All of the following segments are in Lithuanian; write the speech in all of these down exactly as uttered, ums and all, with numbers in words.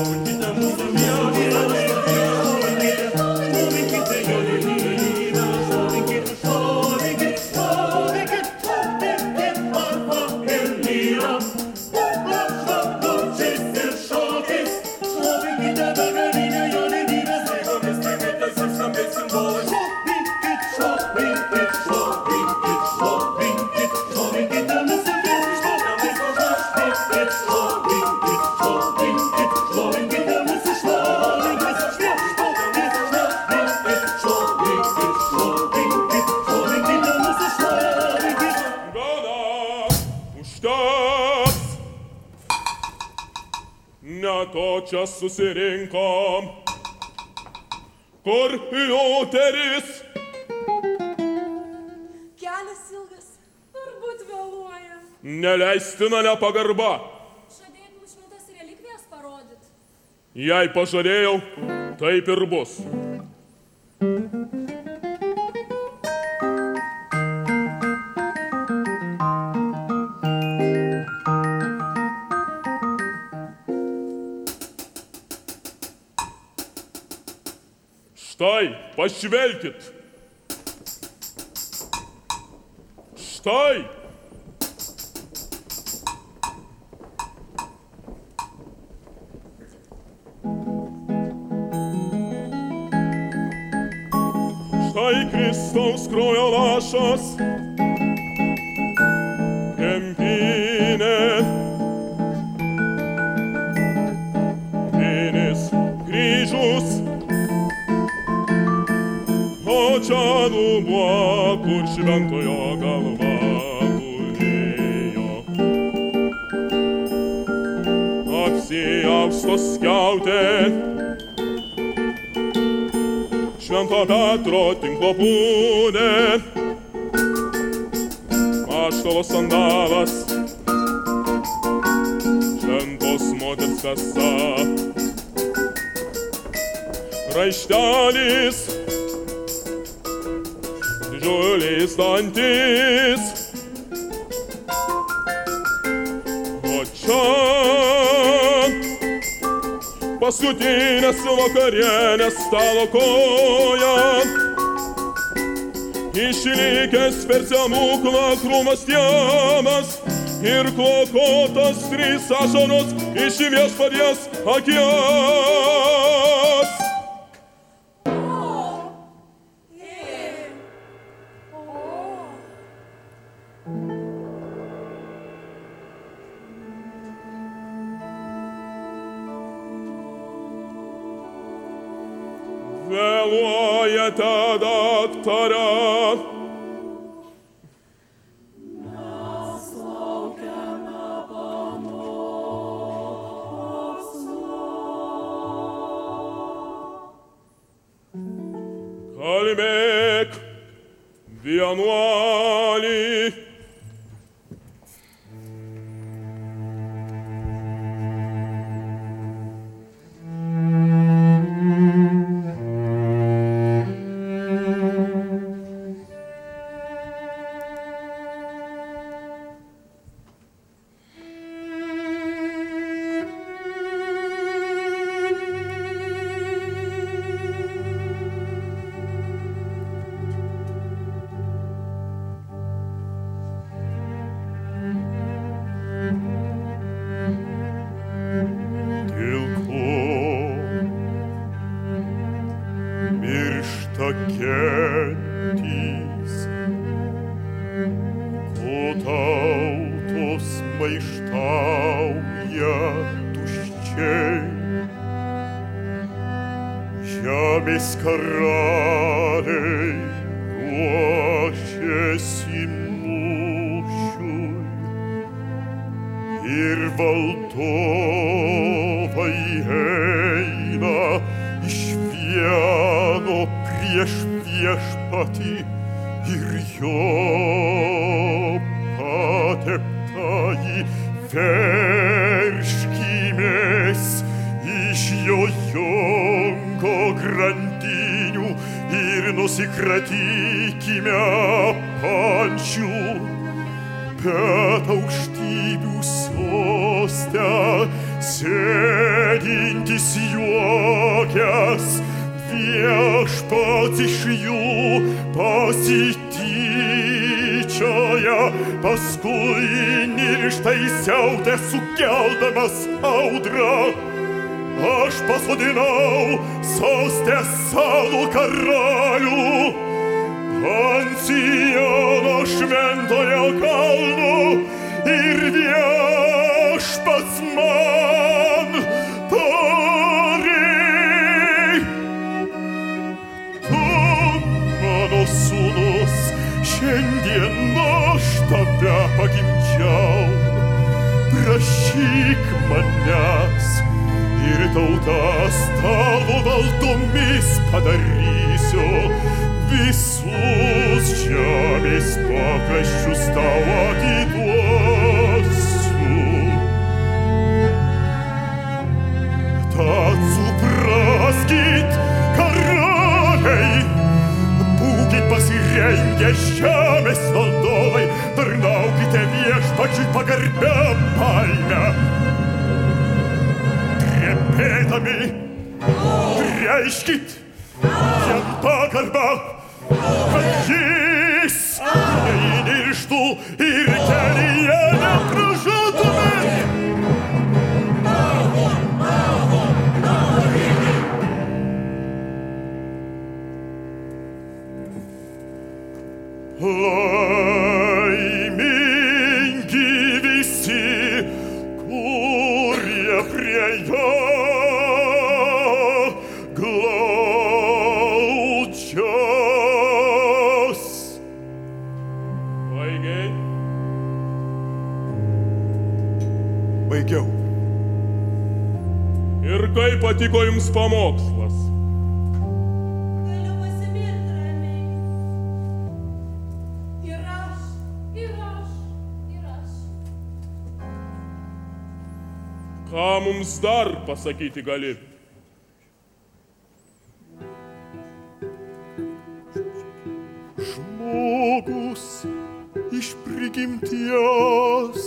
Čia susirinkom, kur liuteris. Kelias ilgas, turbūt vėluoja. Neleistina nepagarba. Žadėjai mums šventas relikvijas parodyt. Jei pažadėjau, taip ir bus. Štai, pažvelkit. Štai. Štai Kristaus kraujo lašas, kempinė, finis kryžius, o čia dubuo, kur šventojo galva gulėjo. Apsiausto skiautė, Švento Petro tinklo būdė, aštalo sandalas, šventos moters kasa, raištelis, didžiulis dantis, o čia paskutinės vakarienės stalo koja, išlikęs per semuklą krūmas tiemas ir klokotas trys ašaros iš viešpaties akies. Vėluojate, daktare. Mes laukiame pamokslo. Kalbėk, vienuolį. Nusikratykime pančių, bet aukštybių soste sėdinti jis juokęs, viešpats iš jų pasityčioja, paskui nirštai siautė sukeldamas audrą. Aš pasodinau soste savo karalių ant Siono šventojo kalno ir viešpats man tarė: tu, mano sūnus, šiandien aš tave pagimdžiau, prašyk manęs ir tautas tavo valdomis padarysiu, visus žemės pakraščius tau atiduosiu. Tad supraskit, karaliai, būkit pasirengę žemės valdovai, tarnaukite viešpačiui pagarbia baime. Trepėdami, reiškit jam pagarbą, kad jis neįnirštų ir kelyje nepražūtumėt. Laimingi visi, kurie prie jo glaudžios. Baigiai? Baigiau. Ir kaip patiko jums pamokslas? Galiu pasimirti ramiai. Ir aš, ir aš, ir aš. Ką mums dar pasakyti gali? Žmogus iš prigimties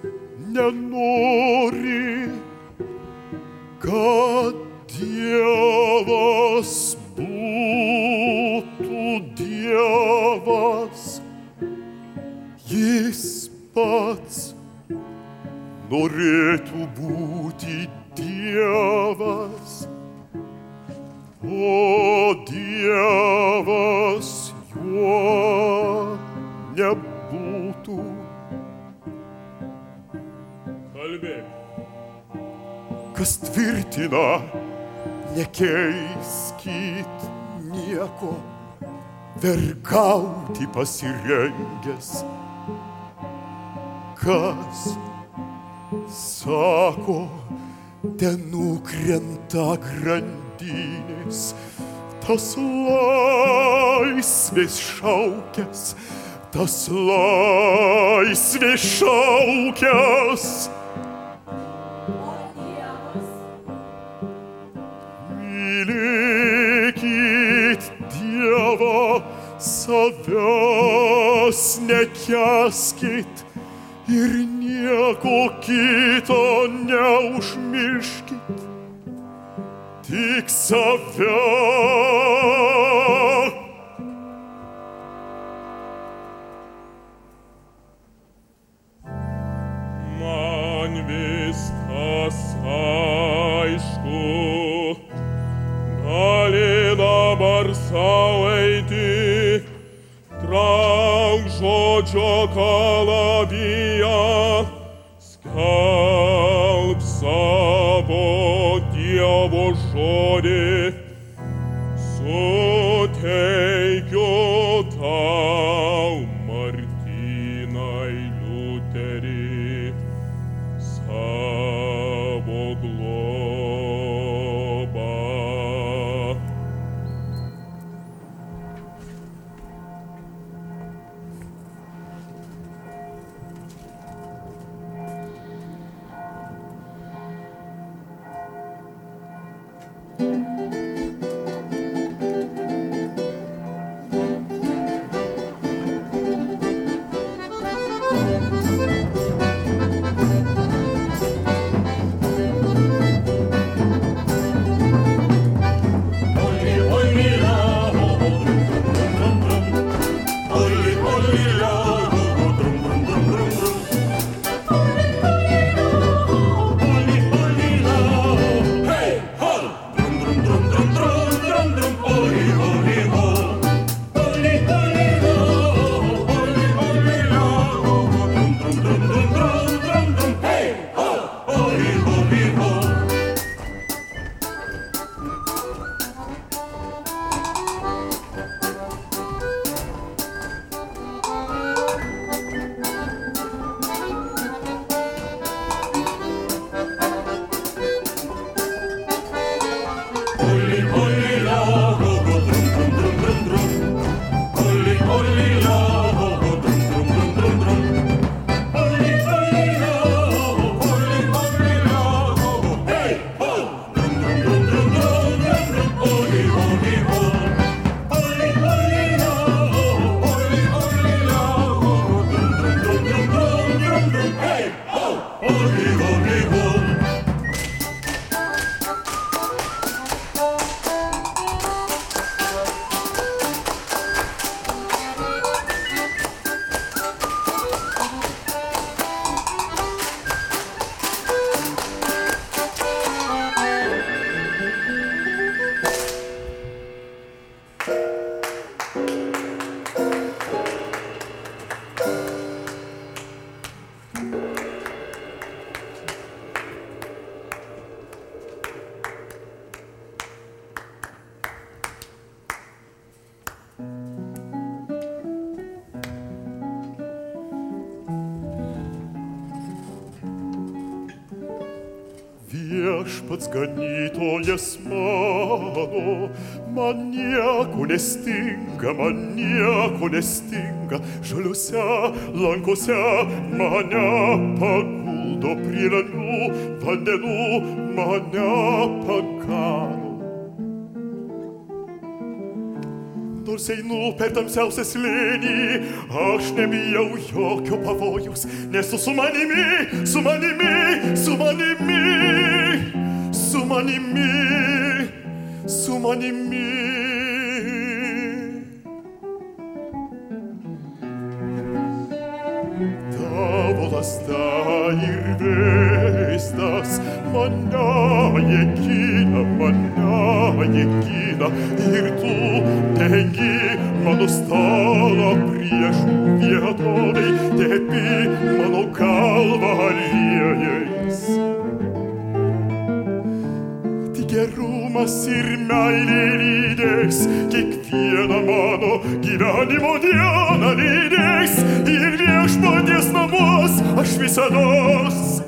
nenori, kad Dievas būtų Dievas. Jis pats norėtų būti Dievas, o Dievas juo nebūtų. Kalbėk. Kas tvirtina, nekeiskit nieko, vergauti pasirengęs. Kas sako, ten nukrenta grandinės, tas laisvės šaukęs, tas laisvės šaukęs. Mylėkit Dievą, savęs nekęskit ir nieko kito neužmirškit, tik save. Man viskas aišku, gali dabar sau eiti, trauk žodžio kalaviją, skelb savo Dievo žodį, suteikiu tau, Martynai Liuterį, savo globą. viešpats ganytojas mano, man nieko nestinga, man nieko nestinga, žaliuose lankose mane paguldo prie ramių vandenų, mane pagano. Nors einu per tamsiausią slėnį, aš nebijau jokio pavojaus, nes tu su manimi, su manimi, su manimi, su manimi, su manimi. Tavo lazda ir vėzdas mane gina, mane gina, ir tu dengi mano stalą priešų vietovai, tepi mano galvą aliejais. Tik gerumas ir meilė lydės, kiekvieną mano gyvenimo dieną lydės, ir viešpaties namus aš visados